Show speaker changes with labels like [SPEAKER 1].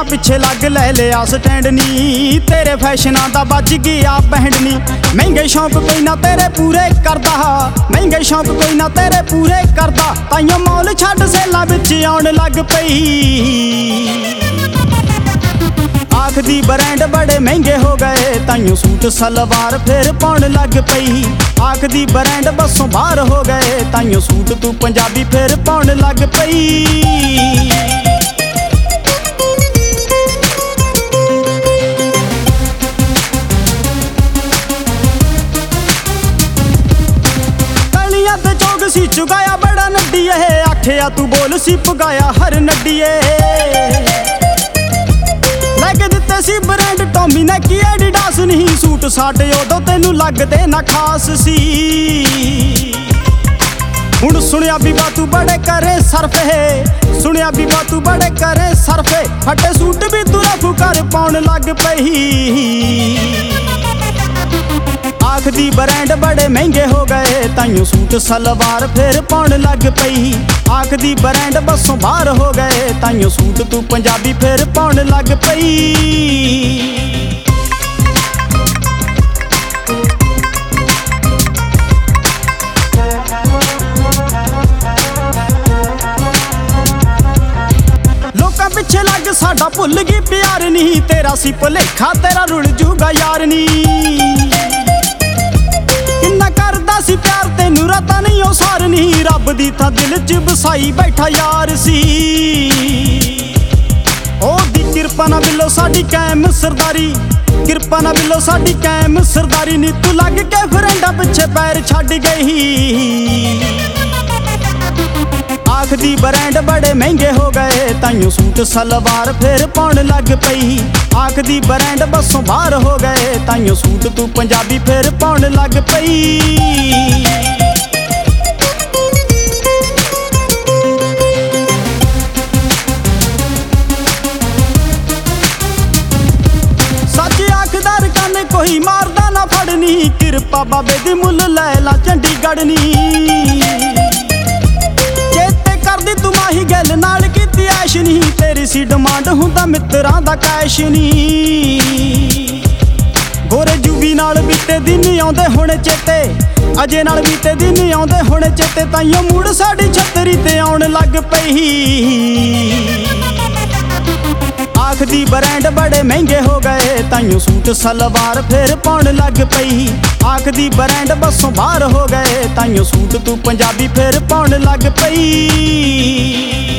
[SPEAKER 1] ਪਿੱਛੇ ਲੱਗ ਲੈ ਲਿਆ ਸਟੈਂਡ ਨੀ, ਤੇਰੇ ਫੈਸ਼ਨਾਂ ਦਾ ਵੱਜ ਗਿਆ ਬੈਂਡ ਨੀ। ਮਹਿੰਗੇ ਸ਼ੌਂਕ ਕੋਈ ਨਾ ਤੇਰੇ ਪੂਰੇ ਕਰਦਾ, ਮਹਿੰਗੇ ਸ਼ੌਂਕ ਕੋਈ ਨਾ ਤੇਰੇ ਪੂਰੇ ਕਰਦਾ। ਤਾਈਓ ਮੌਲ ਛੱਡ ਸੇਲਾਂ ਵਿੱਚ ਆਉਣ ਲੱਗ ਪਈ। ਆਖਦੀ ਬ੍ਰਾਂਡ ਬੜੇ ਮਹਿੰਗੇ ਹੋ ਗਏ, ਤਾਈਓ ਸੂਟ ਸਲਵਾਰ ਫੇਰ ਪਾਉਣ ਲੱਗ ਪਈ। ਆਖਦੀ ਬ੍ਰਾਂਡ ਬੱਸੋਂ ਬਾਹਰ ਹੋ ਗਏ, ਤਾਈਓ ਸੂਟ ਤੂੰ ਪੰਜਾਬੀ ਫੇਰ ਪਾਉਣ ਲੱਗ ਪਈ। ਤਲੀਆਂ ਤੇ ਚੋਗ ਸੀ ਚੁਗਾਇਆ ਬੜਾ ਨੱਡੀਏ, ਆਖਿਆ ਤੂੰ ਬੋਲ ਸੀ ਪਗਾਇਆ ਹਰ ਨੱਡੀਏ। ਲੈ ਕੇ ਦਿੱਤੇ ਸੀ ਬ੍ਰਾਂਡ ਟੋਮੀ ਨੇ ਕੀ ਐਡੀਡਾਸ ਨਹੀਂ, ਸੂਟ ਸਾਡੇ ਉਦੋਂ ਤੈਨੂੰ ਲੱਗਦੇ ਨਾ ਖਾਸ ਸੀ। ਹੁਣ ਸੁਣਿਆ ਬੀਬਾ ਤੂੰ ਬੜੇ ਕਰੇ ਸਰਫੇ, ਸੁਣਿਆ ਬੀਬਾ ਤੂੰ ਬੜੇ ਕਰੇ ਸਰਫੇ। ਫੱਟੇ ਸੂਟ ਵੀ ਤੂੰ ਰਫੂ ਕਰ ਪਾਉਣ ਲੱਗ ਪਈ। ਆਖਦੀ ਬ੍ਰਾਂਡ ਬੜੇ ਮਹਿੰਗੇ ਹੋ ਗਏ, ਤਾਈਓ ਸੂਟ ਸਲਵਾਰ ਫੇਰ ਪਾਉਣ ਲੱਗ ਪਈ। ਆਖਦੀ ਬ੍ਰਾਂਡ ਬੱਸੋਂ ਬਾਹਰ ਹੋ ਗਏ, ਤਾਈਓ ਸੂਟ ਤੂੰ ਪੰਜਾਬੀ ਫੇਰ ਪਾਉਣ ਲੱਗ ਪਈ। ਲੋਕਾਂ ਪਿੱਛੇ ਲੱਗ ਸਾਡਾ ਭੁੱਲ ਗਈ ਪਿਆਰ ਨਹੀਂ, ਤੇਰਾ ਸੀ ਭੁਲੇਖਾ ਤੇਰਾ ਰੁਲ ਜੂਗਾ ਯਾਰ ਨੀ। ਕਿੰਨਾ ਕਰਦਾ ਸੀ ਪਿਆਰ ਤੈਨੂੰ ਰਾਤਾਂ ਨਹੀਂ ਉਹ ਸਾਰ ਨਹੀਂ, ਰੱਬ ਦੀ ਥਾਂ ਦਿਲ 'ਚ ਵਸਾਈ ਬੈਠਾ ਯਾਰ ਸੀ। ਉਹਦੀ ਕਿਰਪਾ ਨਾਲ ਬਿੱਲੋ ਸਾਡੀ ਕਾਇਮ ਸਰਦਾਰੀ, ਕਿਰਪਾ ਨਾਲ ਬਿੱਲੋ ਸਾਡੀ ਕਾਇਮ ਸਰਦਾਰੀ ਨੀ। ਤੂੰ ਲੱਗ ਕੇ ਫਰੈਂਡਾਂ ਪਿੱਛੇ ਪੈਰ ਛੱਡ ਗਈ। ਆਖਦੀ ਬ੍ਰਾਂਡ ਬੜੇ ਮਹਿੰਗੇ ਹੋ ਗਏ, ਤਾਈਓ ਸੂਟ ਸਲਵਾਰ ਫੇਰ ਪਾਉਣ ਲੱਗ ਪਈ। ਆਖਦੀ ਬ੍ਰਾਂਡ ਬੱਸੋਂ ਬਾਹਰ ਹੋ ਗਏ, ਤਾਈਓ ਸੂਟ ਤੂੰ ਪੰਜਾਬੀ ਫੇਰ ਪਾਉਣ ਲੱਗ ਪਈ। ਸੱਚ ਆਖਦਾ ਰਕਾਨੇ ਕੋਈ ਮਾਰਦਾ ਨਾ ਫੜਨੀ, ਕਿਰਪਾ ਬਾਬੇ ਦੀ ਮੁੱਲ ਲੈ ਲਾ ਚੰਡੀਗੜ੍ਹ ਨੀ। ਕਰਦੀ ਤੂੰ ਮਾਹੀ ਗੱਲ ਨਾਲ ਕੀਤੀ ਐਸ਼ ਨਹੀਂ, ਤੇਰੀ ਸੀ ਡਿਮਾਂਡ ਹੁੰਦਾ ਮਿੱਤਰਾਂ ਦਾ ਕੈਸ਼ ਨਹੀਂ। ਗੋਰੇ ਜੂਵੀ ਨਾਲ ਬੀਤੇ ਦਿਨ ਆਉਂਦੇ ਹੁਣ ਚੇਤੇ, ਅਜੇ ਨਾਲ ਬੀਤੇ ਦਿਨ ਆਉਂਦੇ ਹੁਣ ਚੇਤੇ। ਤਾਈਓ ਮੂੜ ਸਾਡੀ ਛਤਰੀ ਤੇ ਆਉਣ ਲੱਗ ਪਈ। ਆਖਦੀ ਬ੍ਰਾਂਡ ਬੜੇ ਮਹਿੰਗੇ ਹੋ ਗਏ, ਤਾਈਓ ਸੂਟ ਸਲਵਾਰ ਫੇਰ ਪਾਉਣ ਲੱਗ ਪਈ। ਆਖਦੀ ਬ੍ਰਾਂਡ ਬੱਸੋਂ ਬਾਹਰ ਹੋ ਗਏ, ਤਾਈਓ ਸੂਟ ਤੂੰ ਪੰਜਾਬੀ ਫੇਰ ਪਾਉਣ ਲੱਗ ਪਈ।